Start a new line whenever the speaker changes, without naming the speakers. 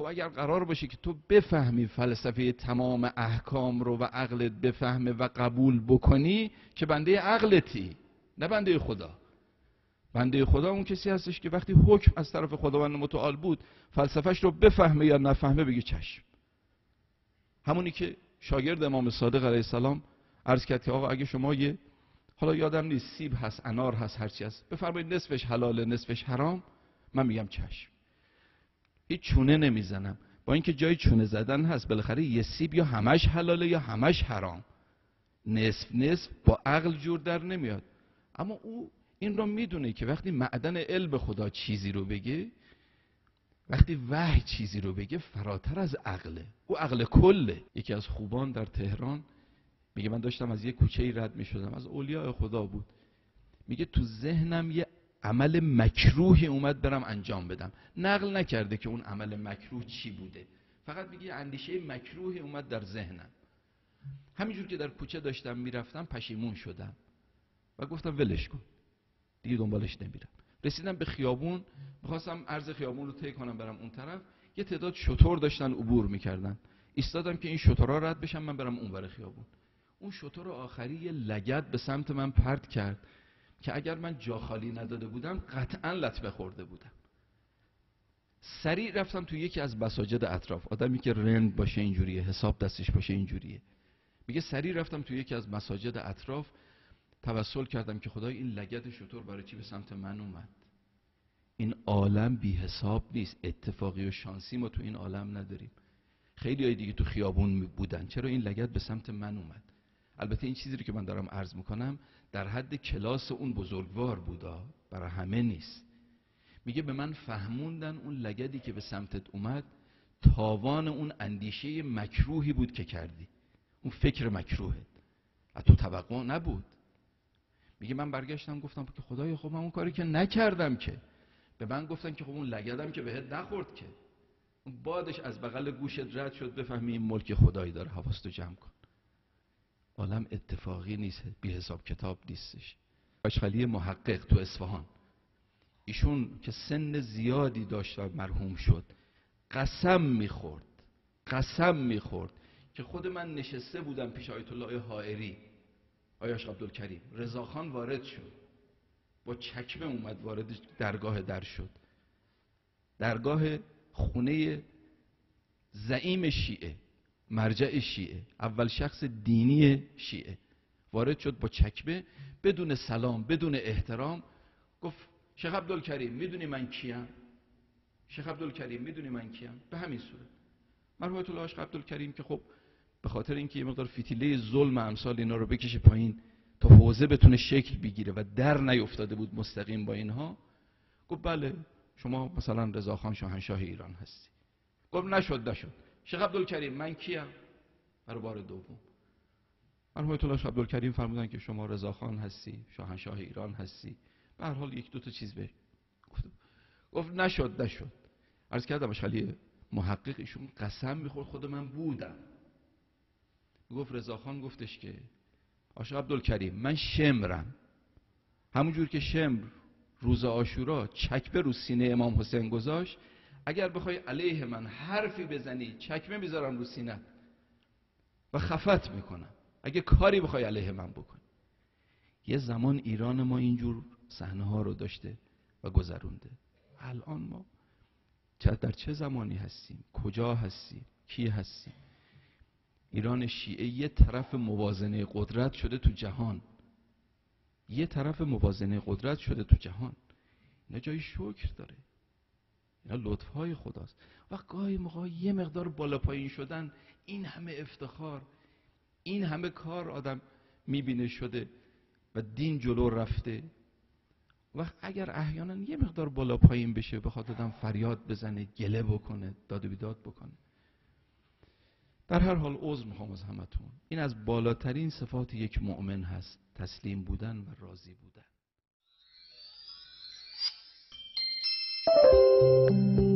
اگر قرار باشه که تو بفهمی فلسفه تمام احکام رو و عقلت بفهمه و قبول بکنی، که بنده عقلتی، نه بنده خدا. بنده خدا اون کسی هستش که وقتی حکم از طرف خداوند متعال بود فلسفهش رو بفهمه یا نفهمه بگه چشم. همونی که شاگرد امام صادق علیه السلام عرض کرد که آقا اگه شما یه، حالا یادم نیست، سیب هست، انار هست، هرچی هست، بفرمایید نصفش حلاله نصفش حرام، من میگم چشم. هیچ چونه نمیزنم، با اینکه جای چونه زدن هست، بالاخره یه سیب یا همش حلاله یا همش حرام، نصف نصف با عقل جور در نمیاد. اما او این رو میدونه که وقتی معدن علم خدا چیزی رو بگه، وقتی وحی چیزی رو بگه، فراتر از عقله، او عقل کله. یکی از خوبان در تهران میگه من داشتم از یه کوچه‌ای رد میشدم، از اولیاء خدا بود، میگه تو ذهنم یه عمل مکروهی اومد برم انجام بدم. نقل نکرده که اون عمل مکروه چی بوده، فقط میگه اندیشه مکروهی اومد در ذهنم. همینجور که در کوچه داشتم میرفتم پشیمون شدم و گفتم ولش کن، دیگه دنبالش نمیرم. رسیدم به خیابون، میخواستم عرض خیابون رو طی کنم برم اون طرف، یه تعداد شتر داشتن عبور میکردن، ایستادم که این شترها رد بشن من برم اونور خیابون. اون شتر آخری یه لگد به سمت من پرت کرد که اگر من جا خالی نداده بودم قطعا لطمه خورده بودم. سریع رفتم تو یکی از مساجد اطراف، آدمی که رند باشه اینجوریه، حساب دستش باشه اینجوریه، میگه سریع رفتم تو یکی از مساجد اطراف توسل کردم که خدای این لگد شتر برای چی به سمت من اومد. این عالم بی حساب نیست، اتفاقی و شانسی ما تو این عالم نداریم. خیلی های دیگه تو خیابون بودن، چرا این لگد به سمت من اومد؟ البته این چیزی رو که من دارم عرض میکنم در حد کلاس اون بزرگوار بودا، برای همه نیست. میگه به من فهموندن اون لگدی که به سمتت اومد تاوان اون اندیشه مکروهی بود که کردی، اون فکر مکروهت، از تو توقع نبود. میگه من برگشتم گفتم که خدایا خب من اون کاری که نکردم که. به من گفتن که خب اون لگدم که بهت نخورد که، اون بادش از بغل گوشت رد شد، بفهمی این ملک خدایی داره، حواستو جمع کن. عالم اتفاقی نیست، بی حساب کتاب نیستش. اشخلی محقق تو اصفهان، ایشون که سن زیادی داشت و مرحوم شد، قسم میخورد که خود من نشسته بودم پیش آیت الله حائری، آیاش عبدالکریم، رضاخان وارد شد با چکمه اومد وارد درگاه در شد، درگاه خونه زعیم شیعه، مرجع شیعه، اول شخص دینی شیعه، وارد شد با چکمه، بدون سلام بدون احترام گفت شیخ عبدالکریم میدونی من کیم؟ شیخ عبدالکریم میدونی من کیم؟ به همین صورت. مرحوم آیت الله شیخ عبدالکریم که خب به خاطر اینکه یه مقدار فتیله ظلم امثال اینا رو بکشه پایین تا حوزه بتونه شکل بگیره و در نیفتاده بود مستقیم با اینها، گفت بله شما مثلا رضاخان شاهنشاه ایران هستی. گفت نشد. شیخ عبدالکریم من کیم؟ برای بار دوم. مرحوم آیت الله شیخ عبدالکریم فرمودن که شما رضاخان هستی، شاهنشاه ایران هستی، به هر حال یک دو تا چیز به گفت نشد. عرض کردم اشخالی محقق ایشون قسم میخورد خود من بودم. گفت رضاخان گفتش که آقا عبدالکریم من شمرم، همونجور که شمر روز عاشورا چکمه رو سینه امام حسین گذاشت، اگر بخوای علیه من حرفی بزنی چکمه میذارم رو سینه و خفت میکنم، اگه کاری بخوای علیه من بکنی. یه زمان ایران ما اینجور صحنه ها رو داشته و گذرونده. الان ما در چه زمانی هستیم؟ کجا هستیم؟ کی هستیم؟ ایران شیعه یه طرف موازنه قدرت شده تو جهان، اینا جای شکر داره، اینا لطفهای خداست. و گاهی موقع یه مقدار بالا پایین شدن، این همه افتخار، این همه کار آدم میبینه شده و دین جلو رفته، و اگر احیانا یه مقدار بالا پایین بشه، بخواد آدم فریاد بزنه، گله بکنه، داد و بیداد بکنه. در هر حال عذر میخوام از همتون. این از بالاترین صفات یک مؤمن هست، تسلیم بودن و راضی بودن.